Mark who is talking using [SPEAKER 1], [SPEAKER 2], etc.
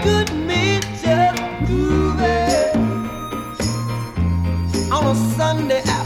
[SPEAKER 1] could meet just grooving on a Sunday afternoon.